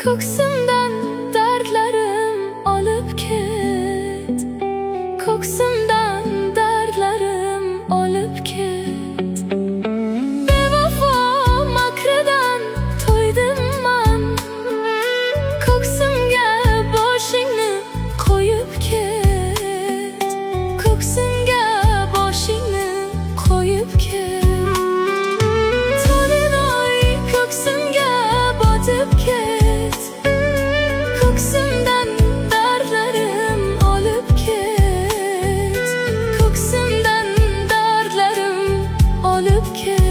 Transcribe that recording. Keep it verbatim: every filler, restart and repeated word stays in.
Ko'ksimdan dardlarim olib ket, ko'ksimdan dardlarim olib ket. Bevafo makridan to'ydim man, ko'ksimga boshingni qo'yib ket, ko'ksimga boshingni qo'yib ket. To'linoy ko'ksimga botib ket, ko'ksimdan dardlarim olib ket, ko'ksimdan dardlarim olib ket.